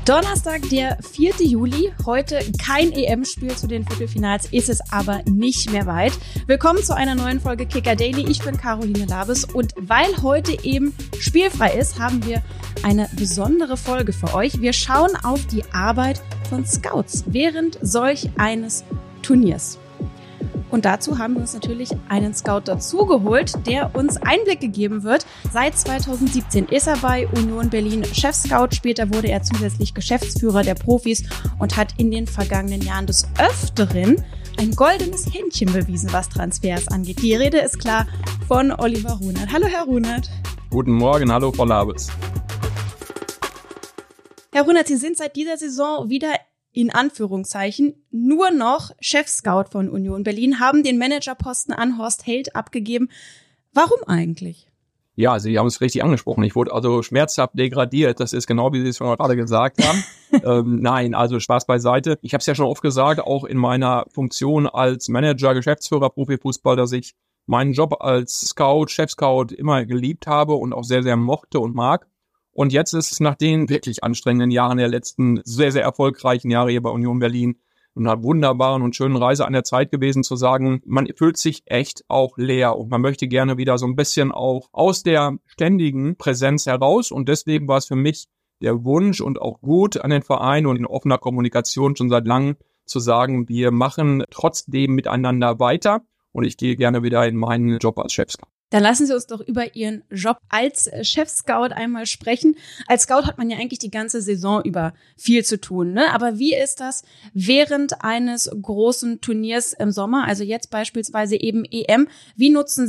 Donnerstag, der 4. Juli. Heute kein EM-Spiel zu den Viertelfinals, ist es aber nicht mehr weit. Willkommen zu einer neuen Folge Kicker Daily. Ich bin Caroline Labes und weil heute eben spielfrei ist, haben wir eine besondere Folge für euch. Wir schauen auf die Arbeit von Scouts während solch eines Turniers. Und dazu haben wir uns natürlich einen Scout dazugeholt, der uns Einblicke geben wird. Seit 2017 ist er bei Union Berlin Chefscout. Später wurde er zusätzlich Geschäftsführer der Profis und hat in den vergangenen Jahren des Öfteren ein goldenes Händchen bewiesen, was Transfers angeht. Die Rede ist klar von Oliver Runert. Hallo, Herr Runert. Guten Morgen, hallo, Frau Labes. Herr Runert, Sie sind seit dieser Saison wieder in Anführungszeichen nur noch Chefscout von Union Berlin, haben den Managerposten an Horst Held abgegeben. Warum eigentlich? Ja, Sie haben es richtig angesprochen. Ich wurde also schmerzhaft degradiert. Das ist genau, wie Sie es schon gerade gesagt haben. Nein, also Spaß beiseite. Ich habe es ja schon oft gesagt, auch in meiner Funktion als Manager, Geschäftsführer, Profifußball, dass ich meinen Job als Scout, Chefscout immer geliebt habe und auch sehr, sehr mochte und mag. Und jetzt ist es nach den wirklich anstrengenden Jahren der letzten sehr, sehr erfolgreichen Jahre hier bei Union Berlin und einer wunderbaren und schönen Reise an der Zeit gewesen, zu sagen, man fühlt sich echt auch leer und man möchte gerne wieder so ein bisschen auch aus der ständigen Präsenz heraus. Und deswegen war es für mich der Wunsch und auch gut an den Verein und in offener Kommunikation schon seit langem zu sagen, wir machen trotzdem miteinander weiter und ich gehe gerne wieder in meinen Job als Chefscout. Dann lassen Sie uns doch über Ihren Job als Chefscout einmal sprechen. Als Scout hat man ja eigentlich die ganze Saison über viel zu tun, ne? Aber wie ist das während eines großen Turniers im Sommer, also jetzt beispielsweise eben EM? Wie nutzen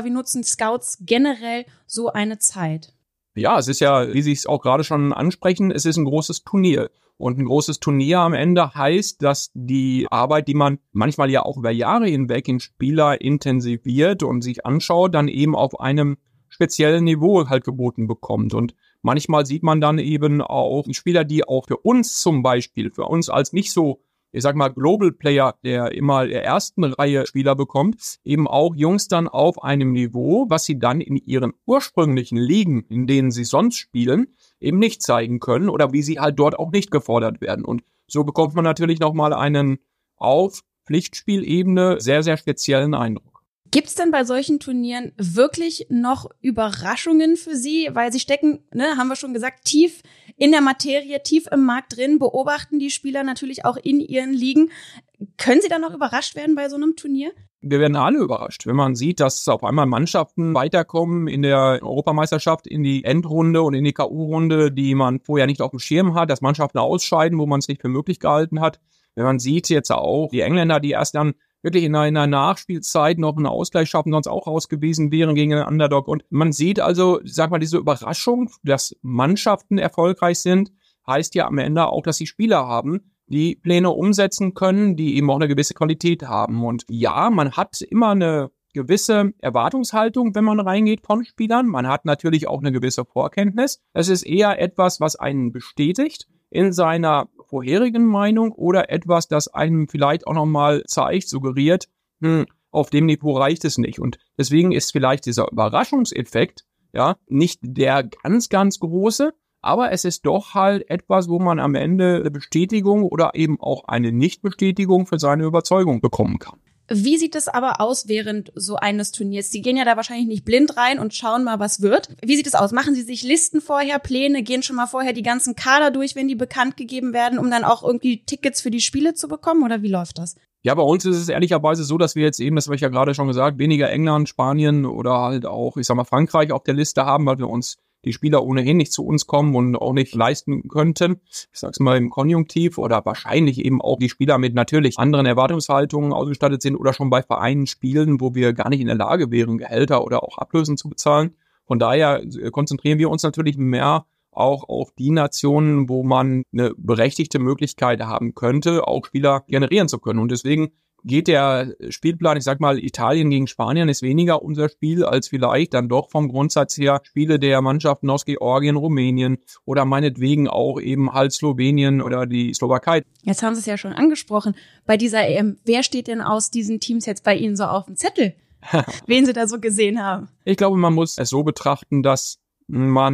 Scouts generell so eine Zeit? Ja, es ist ja, wie Sie es auch gerade schon ansprechen, es ist ein großes Turnier. Und ein großes Turnier am Ende heißt, dass die Arbeit, die man manchmal ja auch über Jahre hinweg in Spieler intensiviert und sich anschaut, dann eben auf einem speziellen Niveau halt geboten bekommt. Und manchmal sieht man dann eben auch Spieler, die auch für uns zum Beispiel, für uns als nicht so, ich sag mal, Global Player, der immer der ersten Reihe Spieler bekommt, eben auch Jungs dann auf einem Niveau, was sie dann in ihren ursprünglichen Ligen, in denen sie sonst spielen, eben nicht zeigen können oder wie sie halt dort auch nicht gefordert werden. Und so bekommt man natürlich nochmal einen auf Pflichtspielebene sehr, sehr speziellen Eindruck. Gibt's denn bei solchen Turnieren wirklich noch Überraschungen für Sie? Weil Sie stecken, haben wir schon gesagt, tief in der Materie, tief im Markt drin, beobachten die Spieler natürlich auch in ihren Ligen. Können Sie da noch überrascht werden bei so einem Turnier? Wir werden alle überrascht, wenn man sieht, dass auf einmal Mannschaften weiterkommen in der Europameisterschaft in die Endrunde und in die K.O.-Runde, die man vorher nicht auf dem Schirm hat, dass Mannschaften ausscheiden, wo man es nicht für möglich gehalten hat. Wenn man sieht jetzt auch die Engländer, die erst dann wirklich in einer Nachspielzeit noch einen Ausgleich schaffen, sonst auch ausgewiesen wären gegen einen Underdog. Und man sieht also, sag mal, diese Überraschung, dass Mannschaften erfolgreich sind, heißt ja am Ende auch, dass sie Spieler haben, die Pläne umsetzen können, die eben auch eine gewisse Qualität haben. Und ja, man hat immer eine gewisse Erwartungshaltung, wenn man reingeht von Spielern. Man hat natürlich auch eine gewisse Vorkenntnis. Es ist eher etwas, was einen bestätigt in seiner vorherigen Meinung oder etwas, das einem vielleicht auch nochmal zeigt, suggeriert, auf dem Niveau reicht es nicht. Und deswegen ist vielleicht dieser Überraschungseffekt ja nicht der ganz, ganz große, aber es ist doch halt etwas, wo man am Ende eine Bestätigung oder eben auch eine Nichtbestätigung für seine Überzeugung bekommen kann. Wie sieht es aber aus während so eines Turniers? Sie gehen ja da wahrscheinlich nicht blind rein und schauen mal, was wird. Wie sieht es aus? Machen Sie sich Listen vorher, Pläne, gehen schon mal vorher die ganzen Kader durch, wenn die bekannt gegeben werden, um dann auch irgendwie Tickets für die Spiele zu bekommen? Oder wie läuft das? Ja, bei uns ist es ehrlicherweise so, dass wir jetzt eben, das habe ich ja gerade schon gesagt, weniger England, Spanien oder halt auch, ich sag mal, Frankreich auf der Liste haben, weil wir uns die Spieler ohnehin nicht zu uns kommen und auch nicht leisten könnten. Ich sag's mal im Konjunktiv oder wahrscheinlich eben auch die Spieler mit natürlich anderen Erwartungshaltungen ausgestattet sind oder schon bei Vereinen spielen, wo wir gar nicht in der Lage wären, Gehälter oder auch Ablösen zu bezahlen. Von daher konzentrieren wir uns natürlich mehr auch auf die Nationen, wo man eine berechtigte Möglichkeit haben könnte, auch Spieler generieren zu können. Und deswegen geht der Spielplan, ich sag mal, Italien gegen Spanien ist weniger unser Spiel als vielleicht dann doch vom Grundsatz her Spiele der Mannschaften aus Georgien, Rumänien oder meinetwegen auch eben halt Slowenien oder die Slowakei. Jetzt haben Sie es ja schon angesprochen. Bei dieser EM, wer steht denn aus diesen Teams jetzt bei Ihnen so auf dem Zettel? Wen Sie da so gesehen haben? Ich glaube, man muss es so betrachten, dass man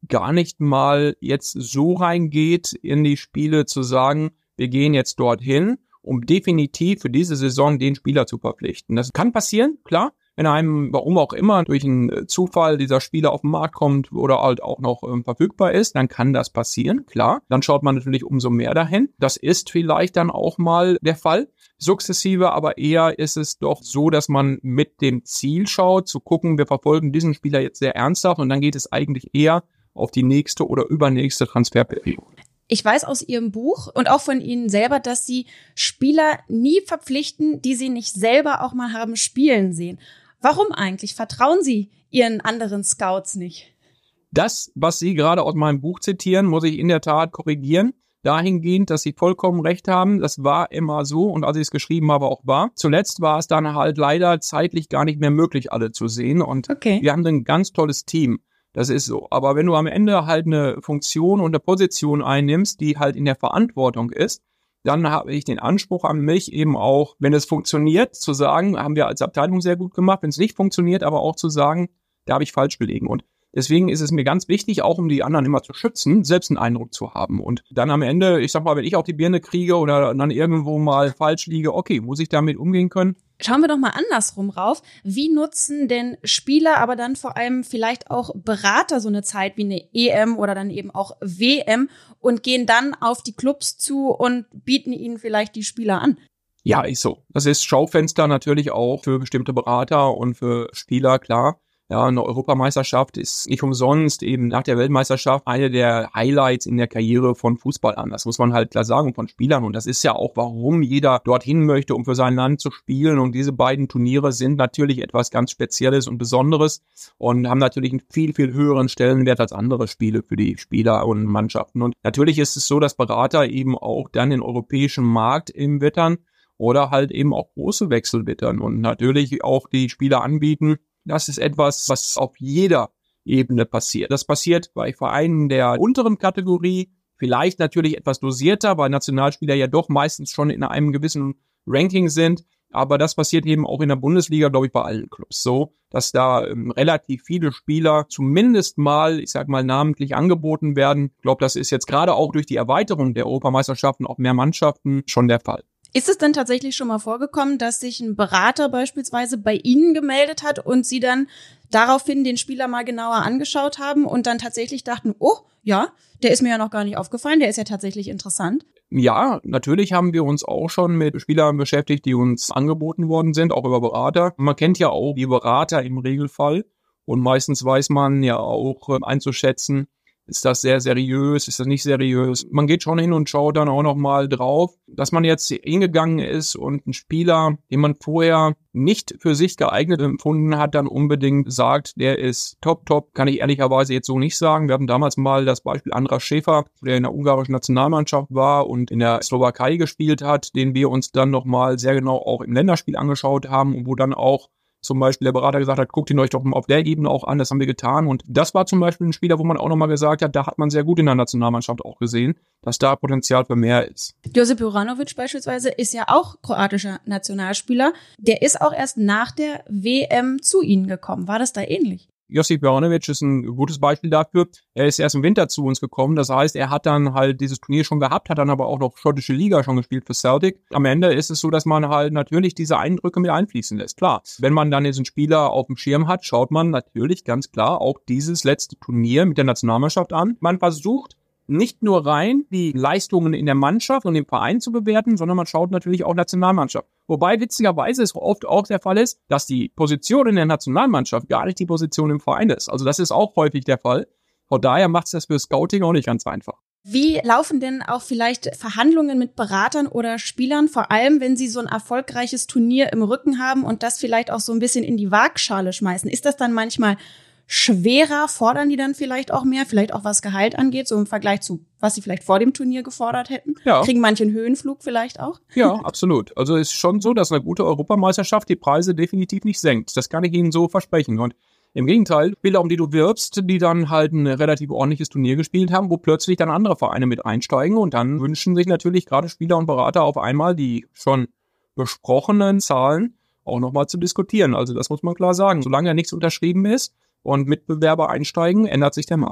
gar nicht mal jetzt so reingeht in die Spiele zu sagen, wir gehen jetzt dorthin, um definitiv für diese Saison den Spieler zu verpflichten. Das kann passieren, klar. Wenn einem, warum auch immer, durch einen Zufall dieser Spieler auf den Markt kommt oder halt auch noch verfügbar ist, dann kann das passieren, klar. Dann schaut man natürlich umso mehr dahin. Das ist vielleicht dann auch mal der Fall, sukzessive, aber eher ist es doch so, dass man mit dem Ziel schaut, zu gucken, wir verfolgen diesen Spieler jetzt sehr ernsthaft und dann geht es eigentlich eher auf die nächste oder übernächste Transferperiode. Ich weiß aus Ihrem Buch und auch von Ihnen selber, dass Sie Spieler nie verpflichten, die Sie nicht selber auch mal haben spielen sehen. Warum eigentlich? Vertrauen Sie Ihren anderen Scouts nicht? Das, was Sie gerade aus meinem Buch zitieren, muss ich in der Tat korrigieren. Dahingehend, dass Sie vollkommen recht haben. Das war immer so und als ich es geschrieben habe, auch war. Zuletzt war es dann halt leider zeitlich gar nicht mehr möglich, alle zu sehen. Und Wir haben ein ganz tolles Team. Das ist so. Aber wenn du am Ende halt eine Funktion und eine Position einnimmst, die halt in der Verantwortung ist, dann habe ich den Anspruch an mich eben auch, wenn es funktioniert, zu sagen, haben wir als Abteilung sehr gut gemacht. Wenn es nicht funktioniert, aber auch zu sagen, da habe ich falsch gelegen. Und deswegen ist es mir ganz wichtig, auch um die anderen immer zu schützen, selbst einen Eindruck zu haben. Und dann am Ende, ich sag mal, wenn ich auf die Birne kriege oder dann irgendwo mal falsch liege, okay, muss ich damit umgehen können? Schauen wir doch mal andersrum rauf. Wie nutzen denn Spieler, aber dann vor allem vielleicht auch Berater so eine Zeit wie eine EM oder dann eben auch WM und gehen dann auf die Clubs zu und bieten ihnen vielleicht die Spieler an? Ja, ist so. Das ist Schaufenster natürlich auch für bestimmte Berater und für Spieler, klar. Ja, eine Europameisterschaft ist nicht umsonst eben nach der Weltmeisterschaft eine der Highlights in der Karriere von Fußballern. Das muss man halt klar sagen, von Spielern. Und das ist ja auch, warum jeder dorthin möchte, um für sein Land zu spielen. Und diese beiden Turniere sind natürlich etwas ganz Spezielles und Besonderes und haben natürlich einen viel, viel höheren Stellenwert als andere Spiele für die Spieler und Mannschaften. Und natürlich ist es so, dass Berater eben auch dann den europäischen Markt im Wittern oder halt eben auch große Wechsel wittern und natürlich auch die Spieler anbieten. Das ist etwas, was auf jeder Ebene passiert. Das passiert bei Vereinen der unteren Kategorie, vielleicht natürlich etwas dosierter, weil Nationalspieler ja doch meistens schon in einem gewissen Ranking sind. Aber das passiert eben auch in der Bundesliga, glaube ich, bei allen Clubs so, dass da relativ viele Spieler zumindest mal, ich sag mal, namentlich angeboten werden. Ich glaube, das ist jetzt gerade auch durch die Erweiterung der Europameisterschaften auf mehr Mannschaften schon der Fall. Ist es denn tatsächlich schon mal vorgekommen, dass sich ein Berater beispielsweise bei Ihnen gemeldet hat und Sie dann daraufhin den Spieler mal genauer angeschaut haben und dann tatsächlich dachten, oh, ja, der ist mir ja noch gar nicht aufgefallen, der ist ja tatsächlich interessant? Ja, natürlich haben wir uns auch schon mit Spielern beschäftigt, die uns angeboten worden sind, auch über Berater. Man kennt ja auch die Berater im Regelfall und meistens weiß man ja auch einzuschätzen, ist das sehr seriös, ist das nicht seriös? Man geht schon hin und schaut dann auch noch mal drauf, dass man jetzt hingegangen ist und einen Spieler, den man vorher nicht für sich geeignet empfunden hat, dann unbedingt sagt, der ist top, kann ich ehrlicherweise jetzt so nicht sagen. Wir hatten damals mal das Beispiel Andras Schäfer, der in der ungarischen Nationalmannschaft war und in der Slowakei gespielt hat, den wir uns dann noch mal sehr genau auch im Länderspiel angeschaut haben und wo dann auch zum Beispiel der Berater gesagt hat, guckt ihn euch doch mal auf der Ebene auch an, das haben wir getan. Und das war zum Beispiel ein Spieler, wo man auch nochmal gesagt hat, da hat man sehr gut in der Nationalmannschaft auch gesehen, dass da Potenzial für mehr ist. Josip Juranovic beispielsweise ist ja auch kroatischer Nationalspieler. Der ist auch erst nach der WM zu Ihnen gekommen. War das da ähnlich? Josip Juranovic ist ein gutes Beispiel dafür. Er ist erst im Winter zu uns gekommen. Das heißt, er hat dann halt dieses Turnier schon gehabt, hat dann aber auch noch schottische Liga schon gespielt für Celtic. Am Ende ist es so, dass man halt natürlich diese Eindrücke mit einfließen lässt. Klar, wenn man dann diesen Spieler auf dem Schirm hat, schaut man natürlich ganz klar auch dieses letzte Turnier mit der Nationalmannschaft an. Man versucht nicht nur rein die Leistungen in der Mannschaft und im Verein zu bewerten, sondern man schaut natürlich auch Nationalmannschaft. Wobei witzigerweise es oft auch der Fall ist, dass die Position in der Nationalmannschaft gar nicht die Position im Verein ist. Also das ist auch häufig der Fall. Von daher macht es das für Scouting auch nicht ganz einfach. Wie laufen denn auch vielleicht Verhandlungen mit Beratern oder Spielern, vor allem wenn sie so ein erfolgreiches Turnier im Rücken haben und das vielleicht auch so ein bisschen in die Waagschale schmeißen? Ist das dann manchmal schwerer? Fordern die dann vielleicht auch mehr, vielleicht auch was Gehalt angeht, so im Vergleich zu, was sie vielleicht vor dem Turnier gefordert hätten? Ja. Kriegen manche einen Höhenflug vielleicht auch? Ja, absolut. Also es ist schon so, dass eine gute Europameisterschaft die Preise definitiv nicht senkt. Das kann ich Ihnen so versprechen. Und im Gegenteil, Spieler, um die du wirbst, die dann halt ein relativ ordentliches Turnier gespielt haben, wo plötzlich dann andere Vereine mit einsteigen und dann wünschen sich natürlich gerade Spieler und Berater auf einmal die schon besprochenen Zahlen auch nochmal zu diskutieren. Also das muss man klar sagen. Solange ja nichts unterschrieben ist und Mitbewerber einsteigen, ändert sich der Markt.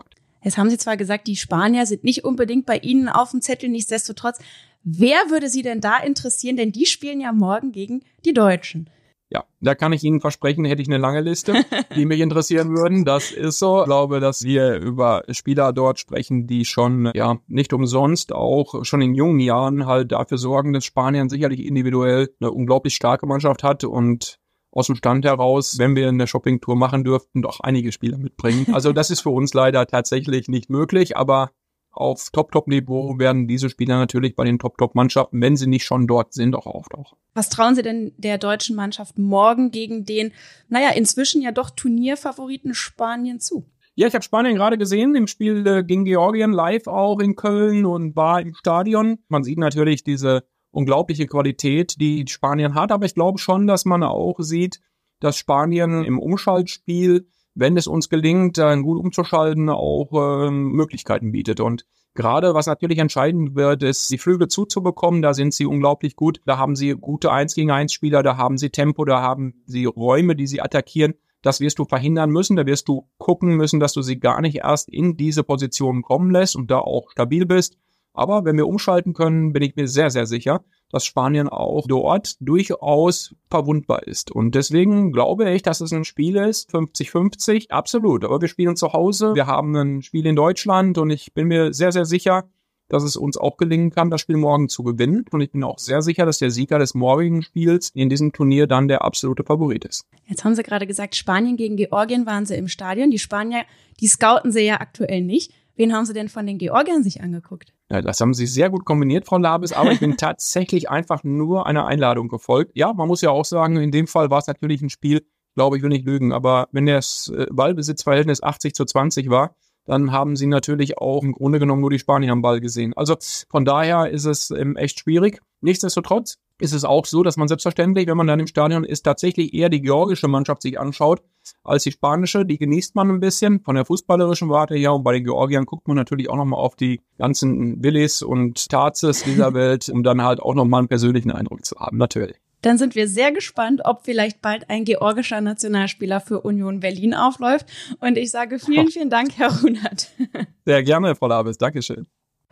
Jetzt haben Sie zwar gesagt, die Spanier sind nicht unbedingt bei Ihnen auf dem Zettel, nichtsdestotrotz. Wer würde Sie denn da interessieren? Denn die spielen ja morgen gegen die Deutschen. Ja, da kann ich Ihnen versprechen, hätte ich eine lange Liste, die mich interessieren würden. Das ist so. Ich glaube, dass wir über Spieler dort sprechen, die schon, nicht umsonst auch schon in jungen Jahren halt dafür sorgen, dass Spanien sicherlich individuell eine unglaublich starke Mannschaft hat und aus dem Stand heraus, wenn wir eine Shoppingtour machen dürften, doch einige Spieler mitbringen. Also das ist für uns leider tatsächlich nicht möglich, aber auf Top-Niveau werden diese Spieler natürlich bei den Top-Mannschaften, wenn sie nicht schon dort sind, auch auftauchen. Was trauen Sie denn der deutschen Mannschaft morgen gegen den, inzwischen ja doch Turnierfavoriten Spanien zu? Ja, ich habe Spanien gerade gesehen, im Spiel gegen Georgien live auch in Köln und war im Stadion. Man sieht natürlich diese unglaubliche Qualität, die Spanien hat, aber ich glaube schon, dass man auch sieht, dass Spanien im Umschaltspiel, wenn es uns gelingt, gut umzuschalten, auch Möglichkeiten bietet. Und gerade, was natürlich entscheidend wird, ist, die Flügel zuzubekommen. Da sind sie unglaublich gut. Da haben sie gute 1-gegen-1-Spieler, da haben sie Tempo, da haben sie Räume, die sie attackieren. Das wirst du verhindern müssen. Da wirst du gucken müssen, dass du sie gar nicht erst in diese Position kommen lässt und da auch stabil bist. Aber wenn wir umschalten können, bin ich mir sehr, sehr sicher, dass Spanien auch dort durchaus verwundbar ist. Und deswegen glaube ich, dass es ein Spiel ist, 50-50, absolut. Aber wir spielen zu Hause, wir haben ein Spiel in Deutschland und ich bin mir sehr, sehr sicher, dass es uns auch gelingen kann, das Spiel morgen zu gewinnen. Und ich bin auch sehr sicher, dass der Sieger des morgigen Spiels in diesem Turnier dann der absolute Favorit ist. Jetzt haben Sie gerade gesagt, Spanien gegen Georgien waren Sie im Stadion. Die Spanier, die scouten Sie ja aktuell nicht. Wen haben Sie denn von den Georgiern sich angeguckt? Ja, das haben Sie sehr gut kombiniert, Frau Labes, aber ich bin tatsächlich einfach nur einer Einladung gefolgt. Ja, man muss ja auch sagen, in dem Fall war es natürlich ein Spiel, glaube ich, will nicht lügen, aber wenn das Ballbesitzverhältnis 80-20 war, dann haben Sie natürlich auch im Grunde genommen nur die Spanier am Ball gesehen. Also von daher ist es echt schwierig. Nichtsdestotrotz ist es auch so, dass man selbstverständlich, wenn man dann im Stadion ist, tatsächlich eher die georgische Mannschaft sich anschaut als die spanische. Die genießt man ein bisschen von der fußballerischen Warte her. Und bei den Georgiern guckt man natürlich auch nochmal auf die ganzen Willis und Tarzes dieser Welt, um dann halt auch nochmal einen persönlichen Eindruck zu haben, natürlich. Dann sind wir sehr gespannt, ob vielleicht bald ein georgischer Nationalspieler für Union Berlin aufläuft. Und ich sage vielen Dank, Herr Runert. Sehr gerne, Frau Labes. Dankeschön.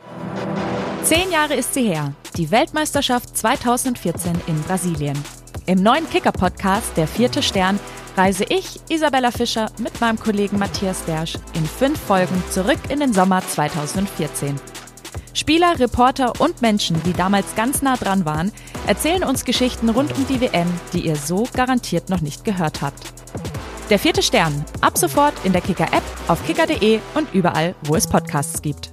10 Jahre ist sie her, die Weltmeisterschaft 2014 in Brasilien. Im neuen Kicker-Podcast Der 4. Stern reise ich, Isabella Fischer, mit meinem Kollegen Matthias Dersch in 5 Folgen zurück in den Sommer 2014. Spieler, Reporter und Menschen, die damals ganz nah dran waren, erzählen uns Geschichten rund um die WM, die ihr so garantiert noch nicht gehört habt. Der 4. Stern, ab sofort in der Kicker-App, auf kicker.de und überall, wo es Podcasts gibt.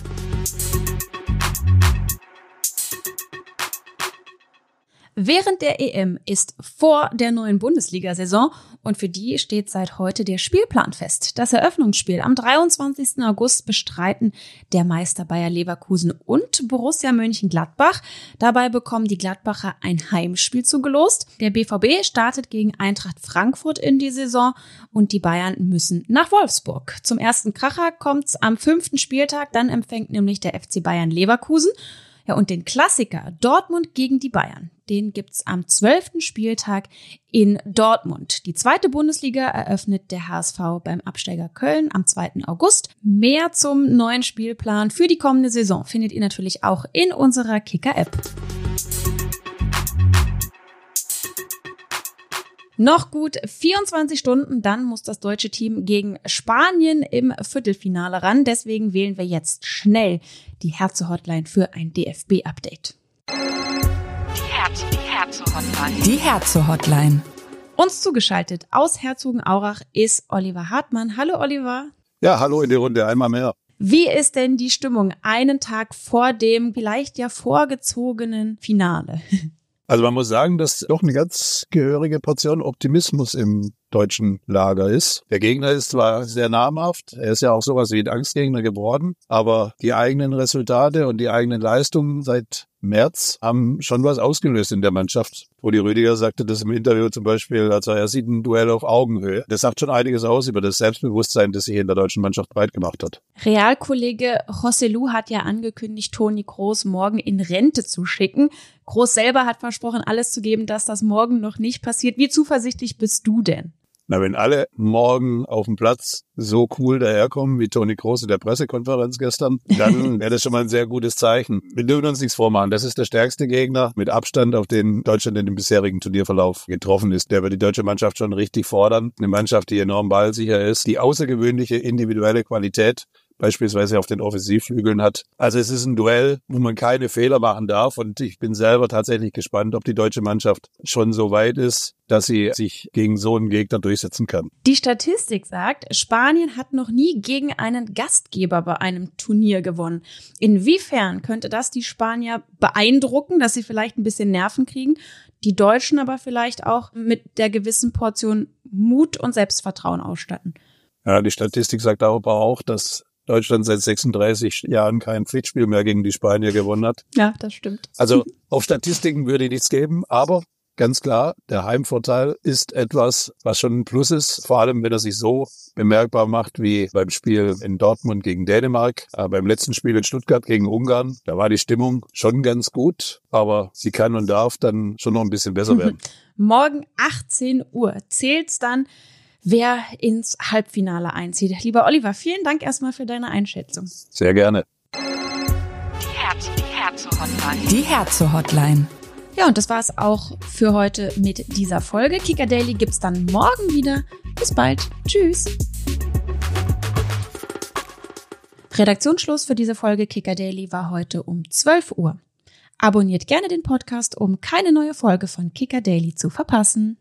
Während der EM ist vor der neuen Bundesliga-Saison und für die steht seit heute der Spielplan fest. Das Eröffnungsspiel am 23. August bestreiten der Meister Bayer Leverkusen und Borussia Mönchengladbach. Dabei bekommen die Gladbacher ein Heimspiel zugelost. Der BVB startet gegen Eintracht Frankfurt in die Saison und die Bayern müssen nach Wolfsburg. Zum ersten Kracher kommt's am 5. Spieltag, dann empfängt nämlich der FC Bayern Leverkusen. Ja, und den Klassiker Dortmund gegen die Bayern, den gibt's am 12. Spieltag in Dortmund. Die 2. Bundesliga eröffnet der HSV beim Absteiger Köln am 2. August. Mehr zum neuen Spielplan für die kommende Saison findet ihr natürlich auch in unserer Kicker-App. Noch gut 24 Stunden, dann muss das deutsche Team gegen Spanien im Viertelfinale ran. Deswegen wählen wir jetzt schnell die Herzo-Hotline für ein DFB-Update. Die Herzo-Hotline. Die Herzo-Hotline. Uns zugeschaltet aus Herzogenaurach ist Oliver Hartmann. Hallo Oliver. Ja, hallo in die Runde, einmal mehr. Wie ist denn die Stimmung einen Tag vor dem vielleicht ja vorgezogenen Finale? Also man muss sagen, dass doch eine ganz gehörige Portion Optimismus im deutschen Lager ist. Der Gegner ist zwar sehr namhaft, er ist ja auch sowas wie ein Angstgegner geworden, aber die eigenen Resultate und die eigenen Leistungen seit März haben schon was ausgelöst in der Mannschaft. Rudi Rüdiger sagte das im Interview zum Beispiel, also er sieht ein Duell auf Augenhöhe. Das sagt schon einiges aus über das Selbstbewusstsein, das sich in der deutschen Mannschaft breit gemacht hat. Realkollege Joselu hat ja angekündigt, Toni Kroos morgen in Rente zu schicken. Kroos selber hat versprochen, alles zu geben, dass das morgen noch nicht passiert. Wie zuversichtlich bist du denn? Na, wenn alle morgen auf dem Platz so cool daherkommen wie Toni Kroos in der Pressekonferenz gestern, dann wäre das schon mal ein sehr gutes Zeichen. Wir dürfen uns nichts vormachen. Das ist der stärkste Gegner mit Abstand, auf den Deutschland in dem bisherigen Turnierverlauf getroffen ist. Der wird die deutsche Mannschaft schon richtig fordern. Eine Mannschaft, die enorm ballsicher ist, die außergewöhnliche individuelle Qualität beispielsweise auf den Offensivflügeln hat. Also es ist ein Duell, wo man keine Fehler machen darf und ich bin selber tatsächlich gespannt, ob die deutsche Mannschaft schon so weit ist, dass sie sich gegen so einen Gegner durchsetzen kann. Die Statistik sagt, Spanien hat noch nie gegen einen Gastgeber bei einem Turnier gewonnen. Inwiefern könnte das die Spanier beeindrucken, dass sie vielleicht ein bisschen Nerven kriegen, die Deutschen aber vielleicht auch mit der gewissen Portion Mut und Selbstvertrauen ausstatten? Ja, die Statistik sagt aber auch, dass Deutschland seit 36 Jahren kein Pflichtspiel mehr gegen die Spanier gewonnen hat. Ja, das stimmt. Also auf Statistiken würde ich nichts geben, aber ganz klar, der Heimvorteil ist etwas, was schon ein Plus ist, vor allem wenn er sich so bemerkbar macht wie beim Spiel in Dortmund gegen Dänemark, beim letzten Spiel in Stuttgart gegen Ungarn. Da war die Stimmung schon ganz gut, aber sie kann und darf dann schon noch ein bisschen besser werden. Morgen 18 Uhr zählt's dann, wer ins Halbfinale einzieht. Lieber Oliver, vielen Dank erstmal für deine Einschätzung. Sehr gerne. Die Herzo-Hotline. Ja, und das war's auch für heute mit dieser Folge. Kicker Daily gibt's dann morgen wieder. Bis bald. Tschüss. Redaktionsschluss für diese Folge Kicker Daily war heute um 12 Uhr. Abonniert gerne den Podcast, um keine neue Folge von Kicker Daily zu verpassen.